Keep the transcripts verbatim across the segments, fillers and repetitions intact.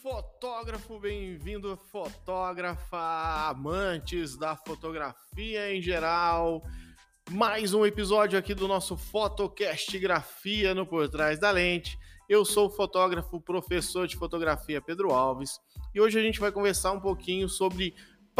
Fotógrafo, bem-vindo, fotógrafa, amantes da fotografia em geral. Mais um episódio aqui do nosso Fotocast Grafia no Por Trás da Lente. Eu sou o fotógrafo, professor de fotografia Pedro Alves, e hoje a gente vai conversar um pouquinho sobre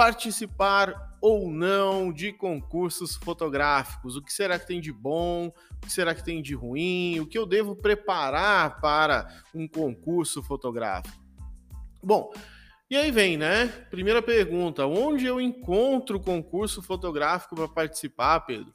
participar ou não de concursos fotográficos. O que será que tem de bom? O que será que tem de ruim? O que eu devo preparar para um concurso fotográfico? Bom, e aí vem, né? Primeira pergunta, onde eu encontro concurso fotográfico para participar, Pedro?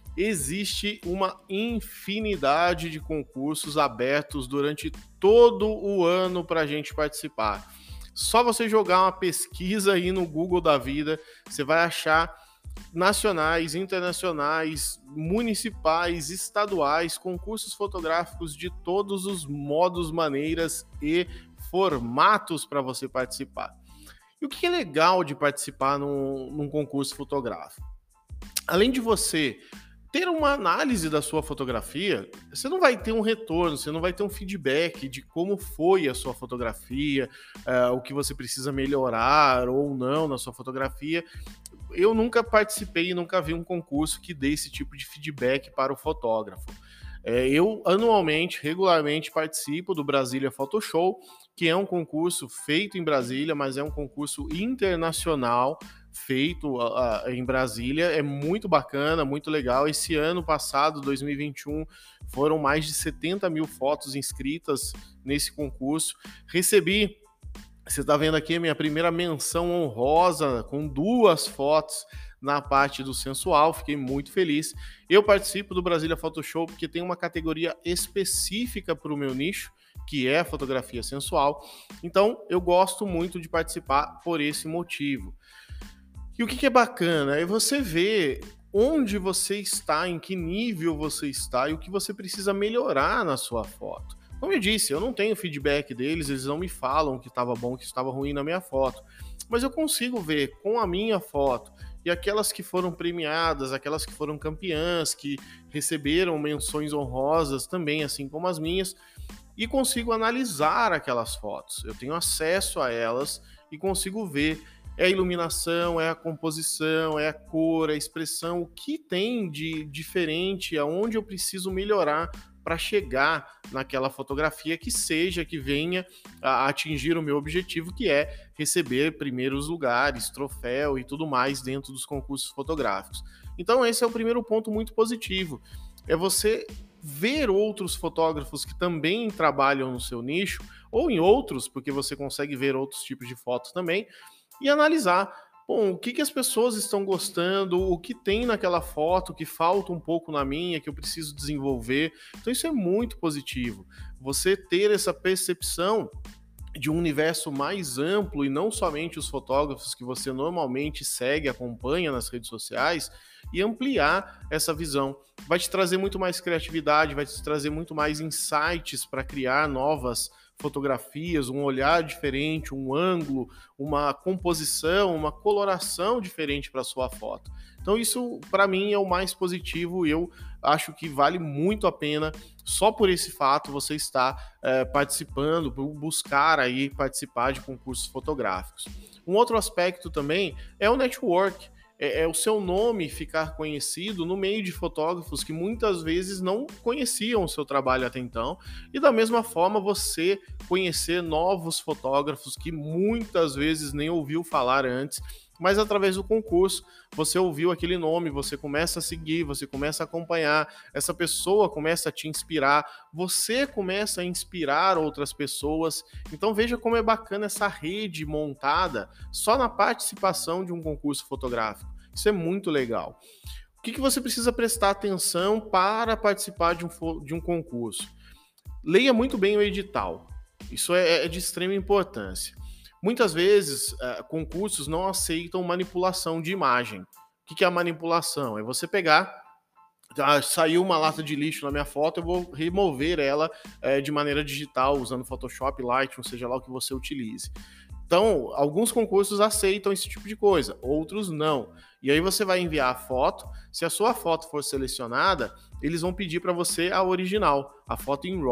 Existe uma infinidade de concursos abertos durante todo o ano para a gente participar. Só você jogar uma pesquisa aí no Google da vida, você vai achar nacionais, internacionais, municipais, estaduais, concursos fotográficos de todos os modos, maneiras e formatos para você participar. E o que é legal de participar num, num concurso fotográfico? Além de você ter uma análise da sua fotografia, você não vai ter um retorno, você não vai ter um feedback de como foi a sua fotografia, uh, o que você precisa melhorar ou não na sua fotografia. Eu nunca participei e nunca vi um concurso que dê esse tipo de feedback para o fotógrafo. É, eu, anualmente, regularmente participo do Brasília Photo Show, que é um concurso feito em Brasília, mas é um concurso internacional, feito uh, em Brasília. É muito bacana, muito legal. Esse ano passado, dois mil e vinte e um, foram mais de setenta mil fotos inscritas nesse concurso. Recebi, você está vendo aqui a minha primeira menção honrosa, com duas fotos na parte do sensual, fiquei muito feliz. Eu participo do Brasília Photo Show porque tem uma categoria específica para o meu nicho, que é a fotografia sensual. Então, eu gosto muito de participar por esse motivo. E o que é bacana é você ver onde você está, em que nível você está e o que você precisa melhorar na sua foto. Como eu disse, eu não tenho feedback deles, eles não me falam que estava bom, que estava ruim na minha foto. Mas eu consigo ver com a minha foto e aquelas que foram premiadas, aquelas que foram campeãs, que receberam menções honrosas também, assim como as minhas, e consigo analisar aquelas fotos. Eu tenho acesso a elas e consigo ver é a iluminação, é a composição, é a cor, é a expressão, o que tem de diferente, aonde eu preciso melhorar para chegar naquela fotografia que seja, que venha a atingir o meu objetivo, que é receber primeiros lugares, troféu e tudo mais dentro dos concursos fotográficos. Então esse é o primeiro ponto muito positivo, é você ver outros fotógrafos que também trabalham no seu nicho, ou em outros, porque você consegue ver outros tipos de fotos também, e analisar, bom, o que, que as pessoas estão gostando, o que tem naquela foto que falta um pouco na minha, que eu preciso desenvolver. Então isso é muito positivo. Você ter essa percepção de um universo mais amplo e não somente os fotógrafos que você normalmente segue, acompanha nas redes sociais, e ampliar essa visão. Vai te trazer muito mais criatividade, vai te trazer muito mais insights para criar novas fotografias, um olhar diferente, um ângulo, uma composição, uma coloração diferente para sua foto. Então isso, para mim, é o mais positivo e eu acho que vale muito a pena, só por esse fato, você estar é, participando, buscar aí participar de concursos fotográficos. Um outro aspecto também é o network. É, é o seu nome ficar conhecido no meio de fotógrafos que muitas vezes não conheciam o seu trabalho até então, e da mesma forma você conhecer novos fotógrafos que muitas vezes nem ouviu falar antes, mas através do concurso você ouviu aquele nome, você começa a seguir, você começa a acompanhar, essa pessoa começa a te inspirar, você começa a inspirar outras pessoas. Então veja como é bacana essa rede montada só na participação de um concurso fotográfico. Isso é muito legal. O que, que você precisa prestar atenção para participar de um, de um concurso? Leia muito bem o edital. Isso é, é de extrema importância. Muitas vezes, uh, concursos não aceitam manipulação de imagem. O que, que é a manipulação? É você pegar, ah, saiu uma lata de lixo na minha foto, eu vou remover ela uh, de maneira digital, usando Photoshop, Lightroom, seja lá o que você utilize. Então, alguns concursos aceitam esse tipo de coisa, outros não. E aí você vai enviar a foto, se a sua foto for selecionada, eles vão pedir para você a original, a foto em RAW.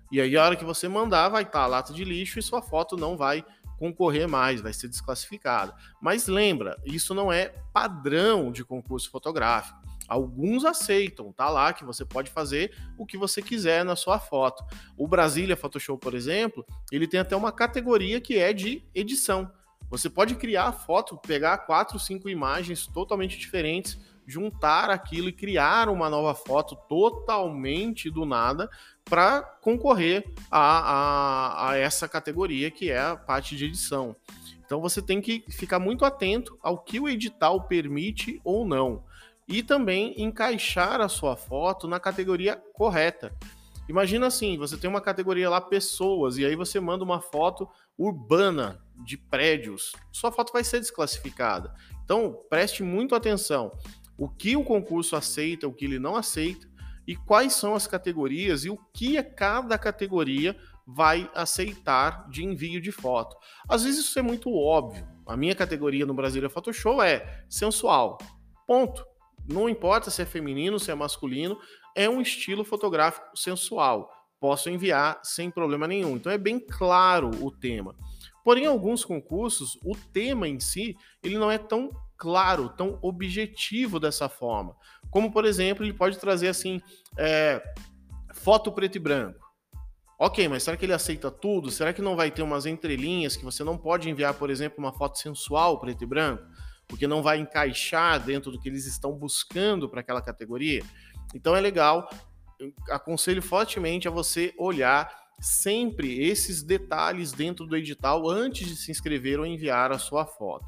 E aí a hora que você mandar vai estar a lata de lixo e sua foto não vai concorrer mais, vai ser desclassificada. Mas lembra, isso não é padrão de concurso fotográfico. Alguns aceitam, tá lá que você pode fazer o que você quiser na sua foto. O Brasília Photoshop, por exemplo, ele tem até uma categoria que é de edição. Você pode criar a foto, pegar quatro, cinco imagens totalmente diferentes, juntar aquilo e criar uma nova foto totalmente do nada para concorrer a, a, a essa categoria que é a parte de edição. Então você tem que ficar muito atento ao que o edital permite ou não. E também encaixar a sua foto na categoria correta. Imagina assim, você tem uma categoria lá pessoas e aí você manda uma foto urbana de prédios, sua foto vai ser desclassificada. Então preste muito atenção o que o concurso aceita, o que ele não aceita e quais são as categorias e o que cada categoria vai aceitar de envio de foto. Às vezes isso é muito óbvio. A minha categoria no Brasília Photoshop é sensual. Ponto. Não importa se é feminino, se é masculino, é um estilo fotográfico sensual. Posso enviar sem problema nenhum. Então é bem claro o tema. Porém, em alguns concursos, o tema em si, ele não é tão claro, tão objetivo dessa forma. Como, por exemplo, ele pode trazer assim, é, foto preto e branco. Ok, mas será que ele aceita tudo? Será que não vai ter umas entrelinhas que você não pode enviar, por exemplo, uma foto sensual preto e branco? Porque não vai encaixar dentro do que eles estão buscando para aquela categoria. Então é legal, eu aconselho fortemente a você olhar sempre esses detalhes dentro do edital antes de se inscrever ou enviar a sua foto.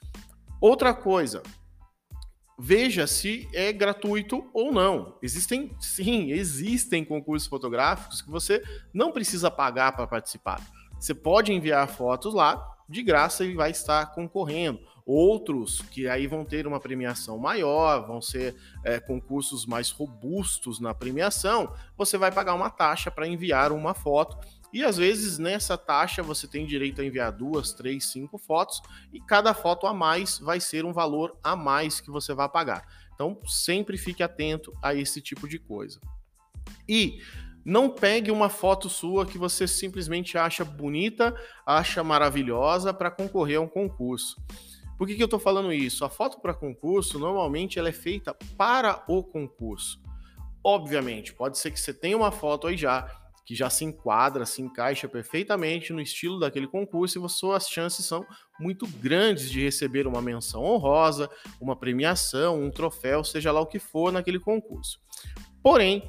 Outra coisa, veja se é gratuito ou não. Existem, sim, existem concursos fotográficos que você não precisa pagar para participar. Você pode enviar fotos lá de graça e vai estar concorrendo. Outros que aí vão ter uma premiação maior, vão ser é, concursos mais robustos na premiação, você vai pagar uma taxa para enviar uma foto e às vezes nessa taxa você tem direito a enviar duas, três, cinco fotos e cada foto a mais vai ser um valor a mais que você vai pagar. Então sempre fique atento a esse tipo de coisa. E não pegue uma foto sua que você simplesmente acha bonita, acha maravilhosa para concorrer a um concurso. Por que que eu estou falando isso? A foto para concurso, normalmente, ela é feita para o concurso. Obviamente, pode ser que você tenha uma foto aí já, que já se enquadra, se encaixa perfeitamente no estilo daquele concurso e suas chances são muito grandes de receber uma menção honrosa, uma premiação, um troféu, seja lá o que for naquele concurso. Porém,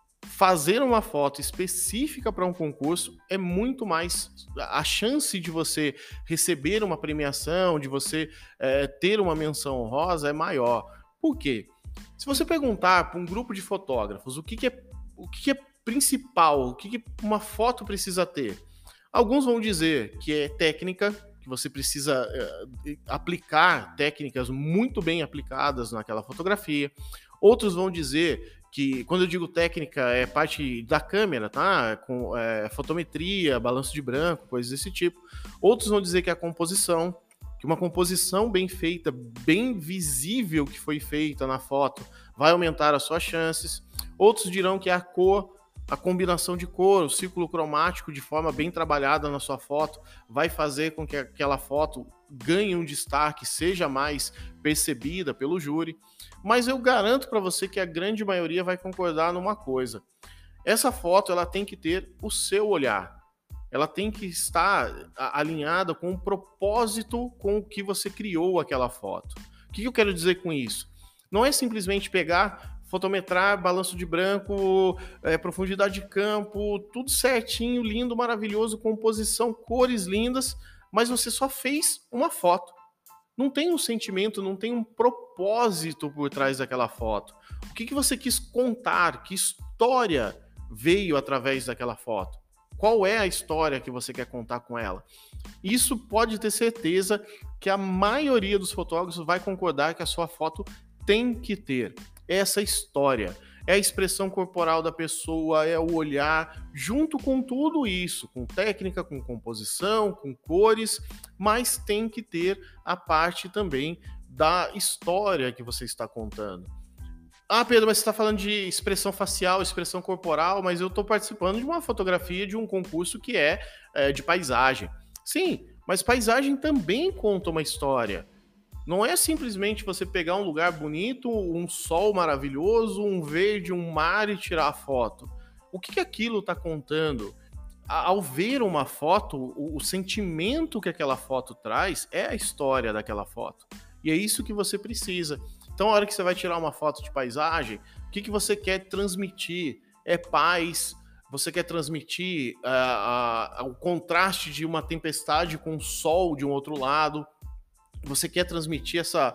fazer uma foto específica para um concurso é muito mais... A chance de você receber uma premiação, de você é, ter uma menção honrosa é maior. Por quê? Se você perguntar para um grupo de fotógrafos o que, que, é, o que, que é principal, o que, que uma foto precisa ter, alguns vão dizer que é técnica, que você precisa é, aplicar técnicas muito bem aplicadas naquela fotografia. Outros vão dizer que, quando eu digo técnica, é parte da câmera, tá? Com é, fotometria, balanço de branco, coisas desse tipo. Outros vão dizer que é a composição, que uma composição bem feita, bem visível que foi feita na foto, vai aumentar as suas chances. Outros dirão que é a cor, a combinação de cor, o círculo cromático de forma bem trabalhada na sua foto, vai fazer com que aquela foto ganhe um destaque, seja mais percebida pelo júri. Mas eu garanto para você que a grande maioria vai concordar numa coisa. Essa foto ela tem que ter o seu olhar. Ela tem que estar alinhada com o propósito com o que você criou aquela foto. O que eu quero dizer com isso? Não é simplesmente pegar, fotometrar, balanço de branco, é, profundidade de campo, tudo certinho, lindo, maravilhoso, composição, cores lindas, mas você só fez uma foto. Não tem um sentimento, não tem um propósito por trás daquela foto. O que, que você quis contar? Que história veio através daquela foto? Qual é a história que você quer contar com ela? Isso pode ter certeza que a maioria dos fotógrafos vai concordar que a sua foto tem que ter essa história. É a expressão corporal da pessoa, é o olhar, junto com tudo isso, com técnica, com composição, com cores, mas tem que ter a parte também da história que você está contando. Ah, Pedro, mas você está falando de expressão facial, expressão corporal, mas eu estou participando de uma fotografia de um concurso que é, é de paisagem. Sim, mas paisagem também conta uma história. Não é simplesmente você pegar um lugar bonito, um sol maravilhoso, um verde, um mar e tirar a foto. O que, que aquilo está contando? Ao ver uma foto, o, o sentimento que aquela foto traz é a história daquela foto. E é isso que você precisa. Então, a hora que você vai tirar uma foto de paisagem, o que, que você quer transmitir? É paz, você quer transmitir uh, uh, o contraste de uma tempestade com o sol de um outro lado, você quer transmitir essa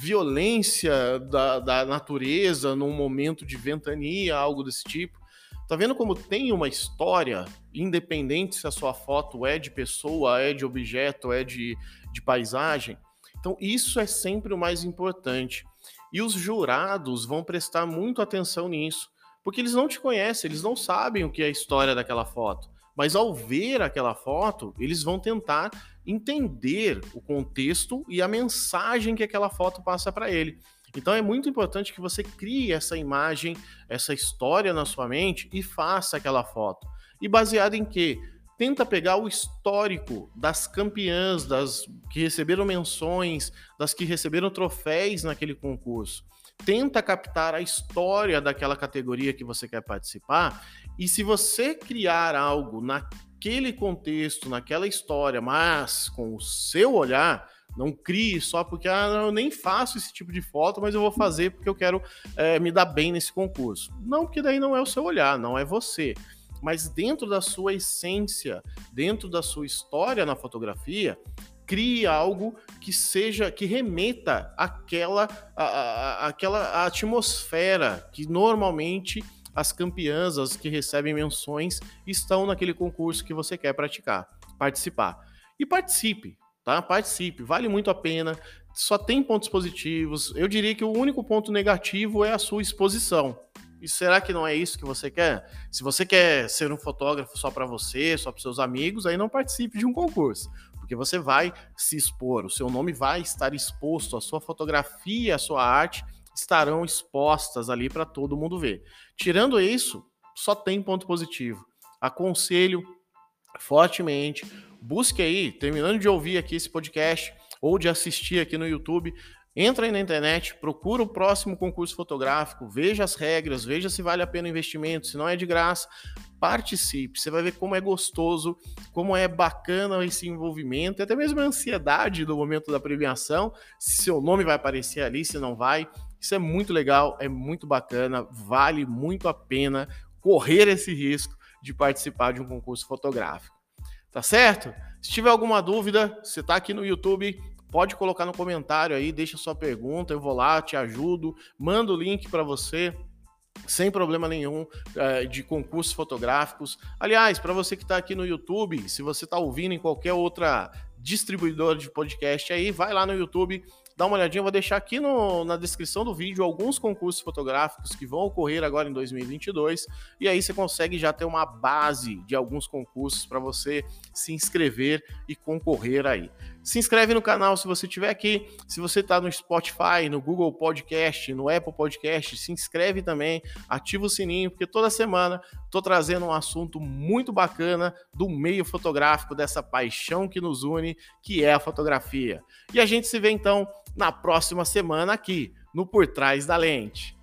violência da, da natureza num momento de ventania, algo desse tipo. Tá vendo como tem uma história, independente se a sua foto é de pessoa, é de objeto, é de, de paisagem? Então, isso é sempre o mais importante. E os jurados vão prestar muito atenção nisso, porque eles não te conhecem, eles não sabem o que é a história daquela foto. Mas ao ver aquela foto, eles vão tentar entender o contexto e a mensagem que aquela foto passa para ele. Então é muito importante que você crie essa imagem, essa história na sua mente e faça aquela foto. E baseado em quê? Tenta pegar o histórico das campeãs, das que receberam menções, das que receberam troféus naquele concurso. Tenta captar a história daquela categoria que você quer participar, e se você criar algo naquele contexto, naquela história, mas com o seu olhar, não crie só porque ah, eu nem faço esse tipo de foto, mas eu vou fazer porque eu quero é, me dar bem nesse concurso. Não, porque daí não é o seu olhar, não é você. Mas dentro da sua essência, dentro da sua história na fotografia, crie algo que seja, que remeta àquela, à, à, àquela atmosfera que normalmente as campeãs, as que recebem menções, estão naquele concurso que você quer praticar, participar. E participe, tá? Participe, vale muito a pena, só tem pontos positivos. Eu diria que o único ponto negativo é a sua exposição. E será que não é isso que você quer? Se você quer ser um fotógrafo só para você, só para seus amigos, aí não participe de um concurso, porque você vai se expor, o seu nome vai estar exposto, a sua fotografia, a sua arte estarão expostas ali para todo mundo ver. Tirando isso, só tem ponto positivo. Aconselho fortemente, busque aí, terminando de ouvir aqui esse podcast ou de assistir aqui no YouTube, entra aí na internet, procura o próximo concurso fotográfico, veja as regras, veja se vale a pena o investimento, se não é de graça, participe, você vai ver como é gostoso, como é bacana esse envolvimento, e até mesmo a ansiedade do momento da premiação, se seu nome vai aparecer ali, se não vai. Isso é muito legal, é muito bacana, vale muito a pena correr esse risco de participar de um concurso fotográfico. Tá certo? Se tiver alguma dúvida, você está aqui no YouTube, pode colocar no comentário aí, deixa sua pergunta, eu vou lá, te ajudo, mando o link para você, sem problema nenhum, de concursos fotográficos. Aliás, para você que está aqui no YouTube, se você está ouvindo em qualquer outra distribuidora de podcast aí, vai lá no YouTube, dá uma olhadinha, eu vou deixar aqui no, na descrição do vídeo alguns concursos fotográficos que vão ocorrer agora em dois mil e vinte e dois, e aí você consegue já ter uma base de alguns concursos para você se inscrever e concorrer aí. Se inscreve no canal se você estiver aqui, se você está no Spotify, no Google Podcast, no Apple Podcast, se inscreve também, ativa o sininho, porque toda semana estou trazendo um assunto muito bacana do meio fotográfico, dessa paixão que nos une, que é a fotografia. E a gente se vê então na próxima semana aqui, no Por Trás da Lente.